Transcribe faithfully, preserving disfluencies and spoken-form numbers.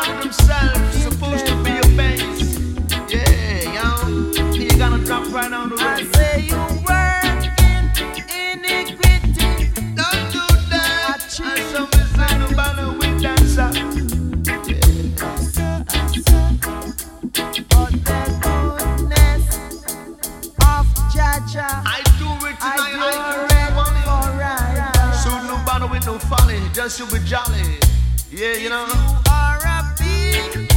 rhythm themselves supposed to be your base. Yeah, you know, you gotta drop right on the I way. say you work in iniquity. Don't do that. I saw me say no matter with dancer. But the goodness of Jaja, I do it I tonight. do I it do money. forever. So no matter with no folly, just you be jolly. Yeah, you know. You are a big